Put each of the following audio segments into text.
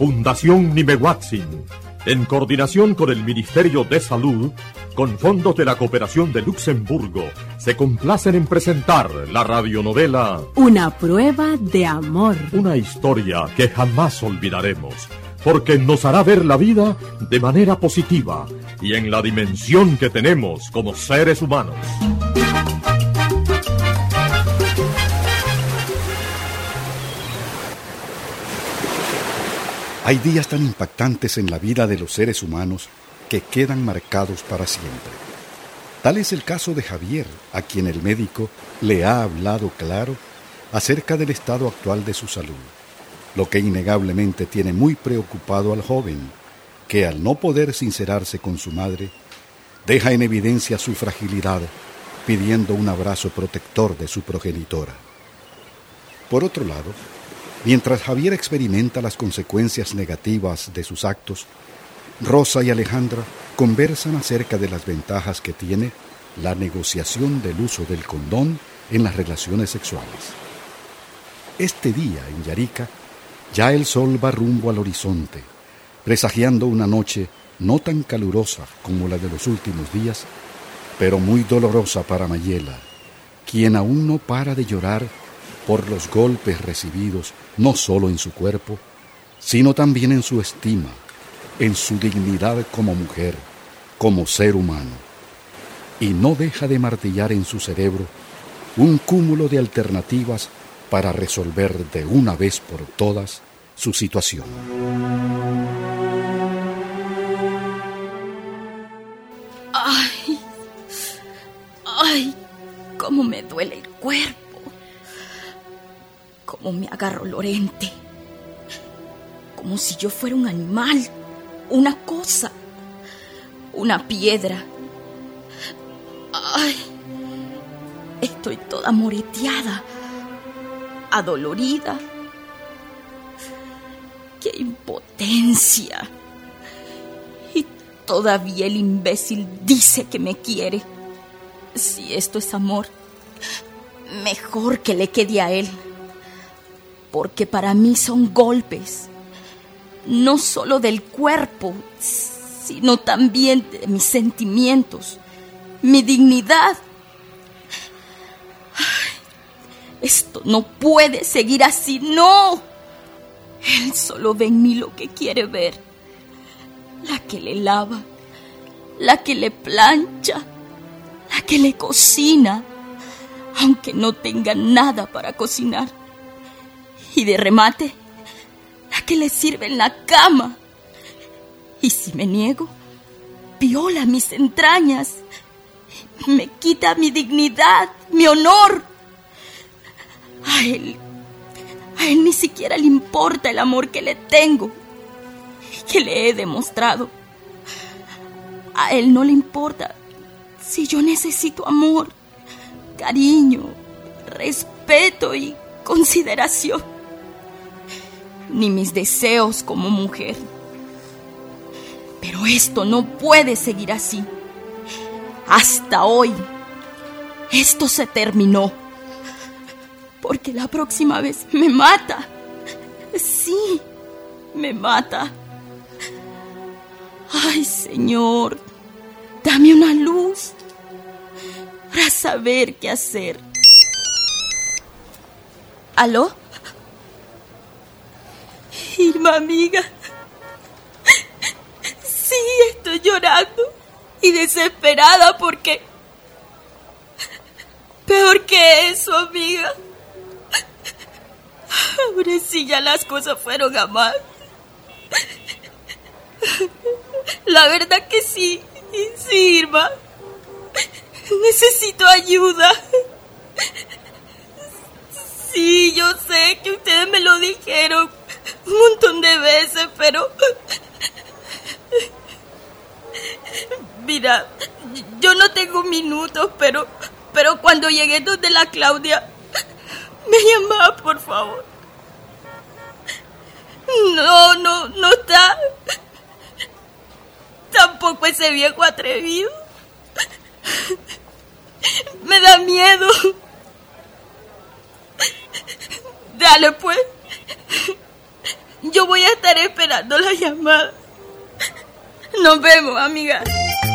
Fundación Nimehuatzin, en coordinación con el Ministerio de Salud, con fondos de la Cooperación de Luxemburgo, se complacen en presentar la radionovela Una prueba de amor. Una historia que jamás olvidaremos, porque nos hará ver la vida de manera positiva y en la dimensión que tenemos como seres humanos. Hay días tan impactantes en la vida de los seres humanos que quedan marcados para siempre. Tal es el caso de Javier, a quien el médico le ha hablado claro acerca del estado actual de su salud, lo que innegablemente tiene muy preocupado al joven, que al no poder sincerarse con su madre, deja en evidencia su fragilidad, pidiendo un abrazo protector de su progenitora. Por otro lado, mientras Javier experimenta las consecuencias negativas de sus actos, Rosa y Alejandra conversan acerca de las ventajas que tiene la negociación del uso del condón en las relaciones sexuales. Este día en Yarica, ya el sol va rumbo al horizonte, presagiando una noche no tan calurosa como la de los últimos días, pero muy dolorosa para Mayela, quien aún no para de llorar por los golpes recibidos no solo en su cuerpo, sino también en su estima, en su dignidad como mujer, como ser humano. Y no deja de martillar en su cerebro un cúmulo de alternativas para resolver de una vez por todas su situación. ¡Ay! ¡Cómo me duele el cuerpo! ¡Cómo me agarro Lorente! Como si yo fuera un animal, una cosa, una piedra. ¡Ay! Estoy toda moreteada, adolorida. ¡Qué impotencia! Y todavía el imbécil dice que me quiere. Si esto es amor, mejor que le quede a él. Porque para mí son golpes, no solo del cuerpo, sino también de mis sentimientos, mi dignidad. Ay, esto no puede seguir así, no. Él solo ve en mí lo que quiere ver. La que le lava, la que le plancha, la que le cocina, aunque no tenga nada para cocinar. Y de remate, la que le sirve en la cama. Y si me niego, viola mis entrañas, me quita mi dignidad, mi honor. A él ni siquiera le importa el amor que le tengo y que le he demostrado. A él no le importa si yo necesito amor, cariño, respeto y consideración, ni mis deseos como mujer. Pero esto no puede seguir así. Hasta hoy, esto se terminó. Porque la próxima vez me mata. Sí, me mata. Ay, Señor, dame una luz para saber qué hacer. ¿Aló? Irma, amiga. Sí, estoy llorando y desesperada porque... Peor que eso, amiga. Ahora sí ya las cosas fueron a más. La verdad que sí, Irma. Necesito ayuda. Sí, yo sé que ustedes me lo dijeron un montón de veces, pero... Mira, yo no tengo minutos, pero cuando llegué donde la Claudia, me llamaba, por favor. No está. Tampoco ese viejo atrevido. Me da miedo. Dale, pues. Yo voy a estar esperando esperando la llamada. Nos vemos, amiga.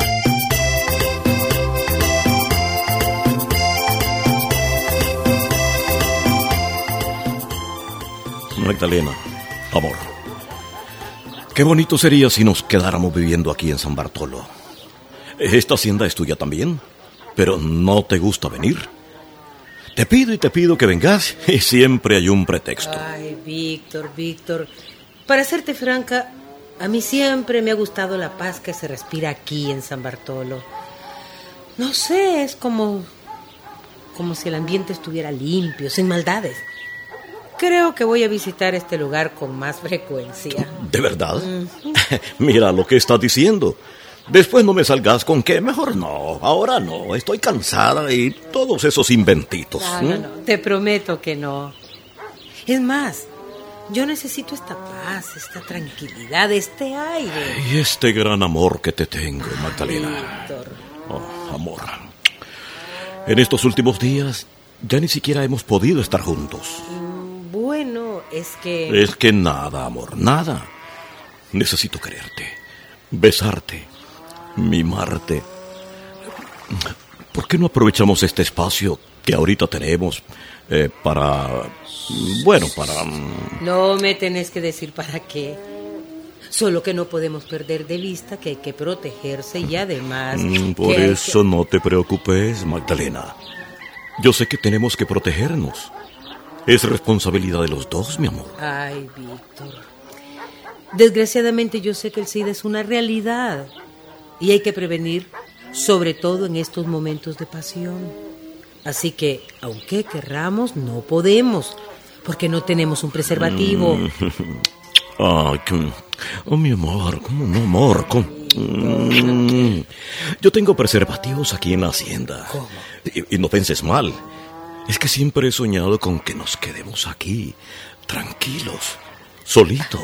Magdalena, amor, qué bonito sería si nos quedáramos viviendo aquí en San Bartolo. Esta hacienda es tuya también, pero ¿no te gusta venir? Te pido que vengas y siempre hay un pretexto. Ay, Víctor, para serte franca, a mí siempre me ha gustado la paz que se respira aquí en San Bartolo. No sé, es como si el ambiente estuviera limpio, sin maldades. Creo que voy a visitar este lugar con más frecuencia. ¿De verdad? Mira lo que estás diciendo. Después no me salgas con que mejor no, ahora no, estoy cansada y todos esos inventitos. No, te prometo que no. Es más, yo necesito esta paz, esta tranquilidad, este aire. Y este gran amor que te tengo, Magdalena. Víctor. Oh, amor. En estos últimos días ya ni siquiera hemos podido estar juntos. Bueno, es que... Es que nada, amor, nada. Necesito quererte, besarte, mimarte. ¿Por qué no aprovechamos este espacio que ahorita tenemos para... No me tenés que decir para qué. Solo que no podemos perder de vista que hay que protegerse y además... Por eso no te preocupes, Magdalena. Yo sé que tenemos que protegernos. Es responsabilidad de los dos, mi amor. Ay, Víctor. Desgraciadamente yo sé que el SIDA es una realidad y hay que prevenir, sobre todo en estos momentos de pasión. Así que, aunque querramos, no podemos, porque no tenemos un preservativo. Ay, oh, mi amor, ¿cómo no, amor? Yo tengo preservativos aquí en la hacienda. ¿Cómo? Y no penses mal. Es que siempre he soñado con que nos quedemos aquí, tranquilos, solitos.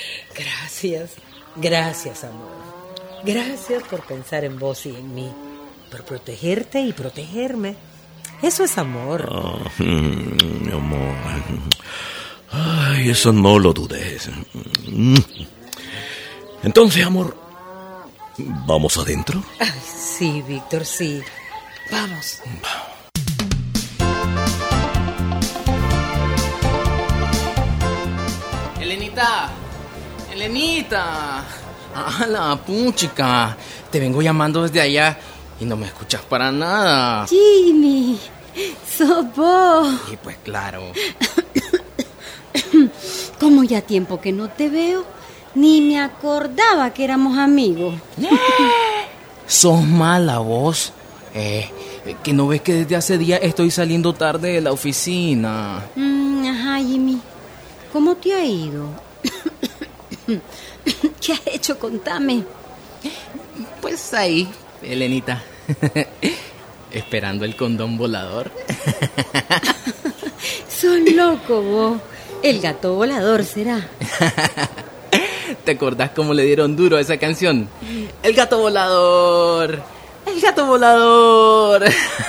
Gracias, amor. Gracias por pensar en vos y en mí, por protegerte y protegerme. Eso es amor. Mi amor. Ay, eso no lo dudes. Entonces, amor, ¿vamos adentro? Ay, sí, Víctor, sí. Vamos. Elenita. La puchica. Te vengo llamando desde allá y no me escuchas para nada. Jimmy, sos vos. Y pues claro. Como ya tiempo que no te veo, ni me acordaba que éramos amigos. Sos mala vos. Que no ves que desde hace días estoy saliendo tarde de la oficina. Ajá, Jimmy. ¿Cómo te ha ido? ¿Qué has hecho? Contame. Pues ahí, Elenita. Esperando el condón volador. Sos loco vos. El gato volador será. ¿Te acordás cómo le dieron duro a esa canción? El gato volador. El gato volador.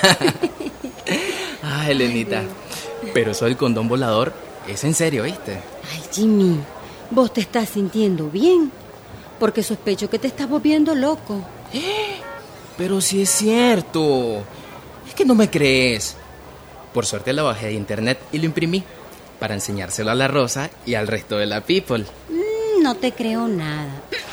Elenita. Pero eso del condón volador es en serio, ¿viste? Ay, Jimmy, vos te estás sintiendo bien, porque sospecho que te estás volviendo loco. Pero sí es cierto. Es que no me crees. Por suerte lo bajé de internet y lo imprimí para enseñárselo a la Rosa y al resto de la people. No te creo nada.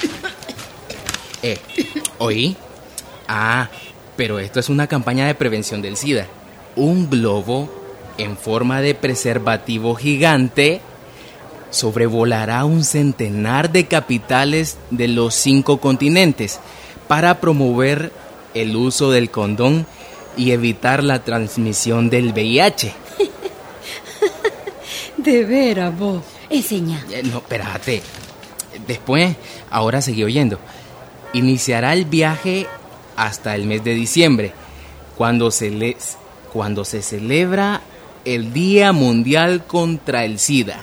¿Oí? Pero esto es una campaña de prevención del SIDA. Un globo en forma de preservativo gigante sobrevolará un centenar de capitales de los 5 continentes para promover el uso del condón y evitar la transmisión del VIH. De veras, vos. Enseñá. No, espérate. Después, ahora seguí oyendo. Iniciará el viaje hasta el mes de diciembre, cuando se celebra el Día Mundial contra el SIDA.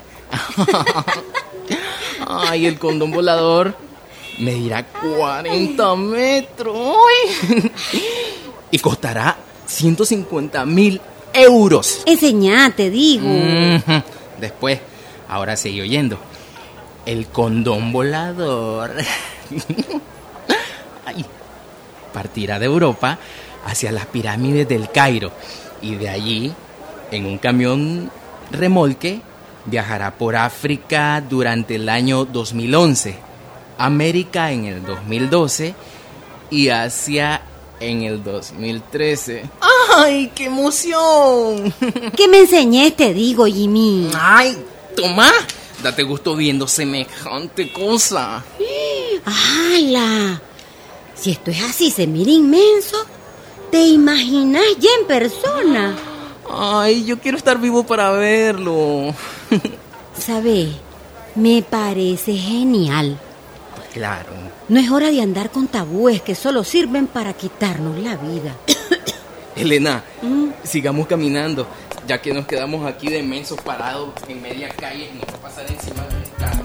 Ay, el condón volador medirá 40 metros y costará 150,000 euros. Enseñá, te digo. Después, ahora seguí oyendo. el condón volador. Ay, partirá de Europa hacia las pirámides del Cairo y de allí, en un camión remolque, viajará por África durante el año 2011, América en el 2012 y Asia en el 2013. ¡Ay, qué emoción! ¿Qué me enseñé, te digo, Jimmy? ¡Ay, toma! Date gusto viendo semejante cosa. ¡Hala! Si esto es así, se mira inmenso. ¿Te imaginas ya en persona? Ay, yo quiero estar vivo para verlo. ¿Sabes? Me parece genial. Claro. No es hora de andar con tabúes que solo sirven para quitarnos la vida. Elena, sigamos caminando, ya que nos quedamos aquí de mensos parados en media calle y nos va a pasar encima del carro.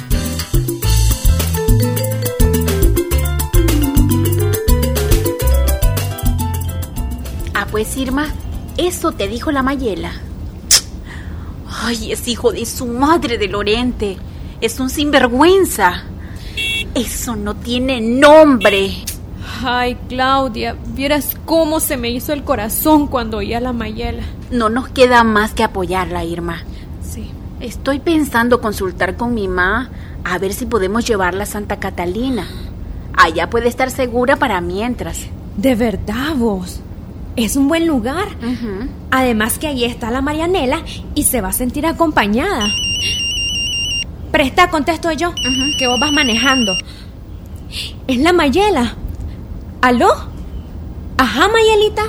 Ah, pues Irma, eso te dijo la Mayela. Ay, es hijo de su madre de Lorente. Es un sinvergüenza. Eso no tiene nombre. Ay, Claudia, vieras cómo se me hizo el corazón cuando oí a la Mayela. No nos queda más que apoyarla, Irma. Sí. Estoy pensando consultar con mi mamá a ver si podemos llevarla a Santa Catalina. Allá puede estar segura para mientras. De verdad, vos. Es un buen lugar. Uh-huh. Además que ahí está la Marianela y se va a sentir acompañada. Presta, contesto yo, que vos vas manejando. Es la Mayela. ¿Aló? Ajá, Mayelita.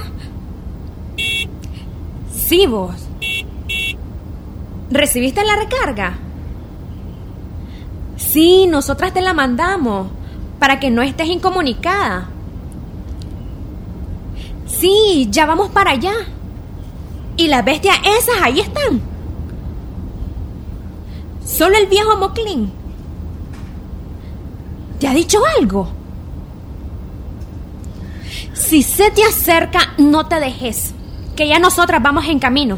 Sí, vos. ¿Recibiste la recarga? Sí, nosotras te la mandamos para que no estés incomunicada. Sí, ya vamos para allá. Y las bestias esas ahí están. Solo el viejo Moclín. ¿Te ha dicho algo? Si se te acerca, no te dejes, que ya nosotras vamos en camino.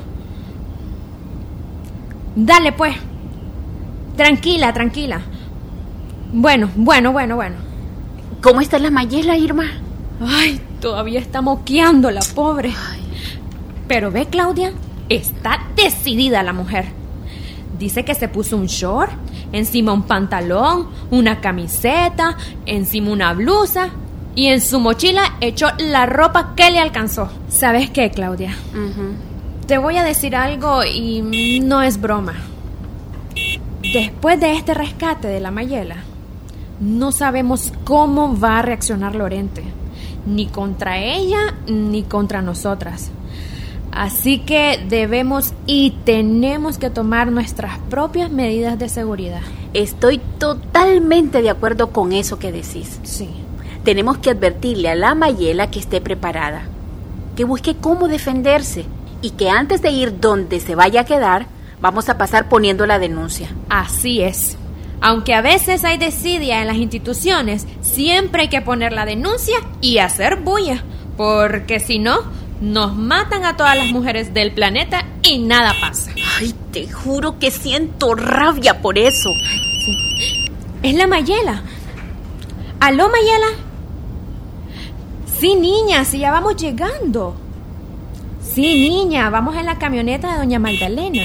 Dale pues. Tranquila, tranquila. Bueno. ¿Cómo está la Mayela, Irma? Ay, todavía está moqueando la pobre. Ay. Pero ve, Claudia, está decidida la mujer. Dice que se puso un short, encima un pantalón, una camiseta, encima una blusa y en su mochila echó la ropa que le alcanzó. ¿Sabes qué, Claudia? Te voy a decir algo y no es broma. Después de este rescate de la Mayela, no sabemos cómo va a reaccionar Lorente, ni contra ella ni contra nosotras. Así que debemos y tenemos que tomar nuestras propias medidas de seguridad. Estoy totalmente de acuerdo con eso que decís. Sí. Tenemos que advertirle a la Mayela que esté preparada, que busque cómo defenderse y que antes de ir donde se vaya a quedar, vamos a pasar poniendo la denuncia. Así es. Aunque a veces hay desidia en las instituciones, siempre hay que poner la denuncia y hacer bulla, porque si no, nos matan a todas las mujeres del planeta y nada pasa. Ay, te juro que siento rabia por eso. Sí. Es la Mayela. ¿Aló, Mayela? Sí, niña, sí, ya vamos llegando. Sí, niña, vamos en la camioneta de doña Magdalena.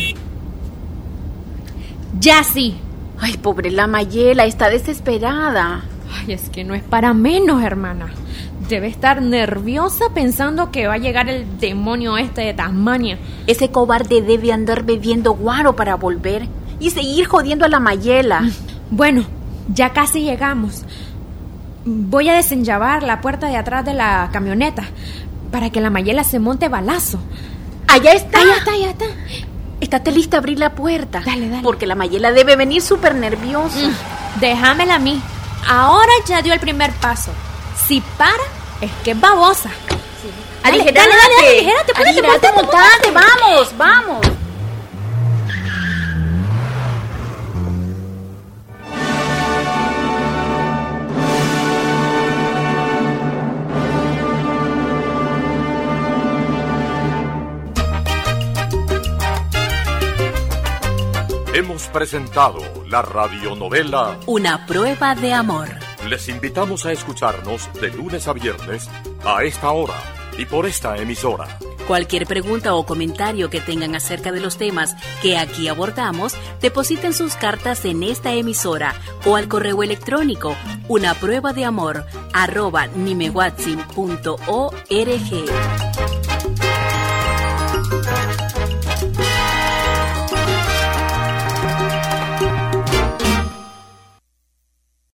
Ya sí. Ay, pobre la Mayela, está desesperada. Ay, es que no es para menos, hermana. Debe estar nerviosa pensando que va a llegar el demonio este de Tasmania. Ese cobarde debe andar bebiendo guaro para volver y seguir jodiendo a la Mayela. Bueno, ya casi llegamos. Voy a desenllavar la puerta de atrás de la camioneta para que la Mayela se monte balazo. ¡Allá está! Ya está. Estate lista a abrir la puerta. Dale. Porque la Mayela debe venir súper nerviosa. Déjamela a mí. Ahora ya dio el primer paso. Si para, es que es babosa. Sí. Aligérate, montate, vamos. Hemos presentado la radionovela Una prueba de amor. Les invitamos a escucharnos de lunes a viernes a esta hora y por esta emisora. Cualquier pregunta o comentario que tengan acerca de los temas que aquí abordamos, depositen sus cartas en esta emisora o al correo electrónico unapruebadeamor@nimehuatzin.org.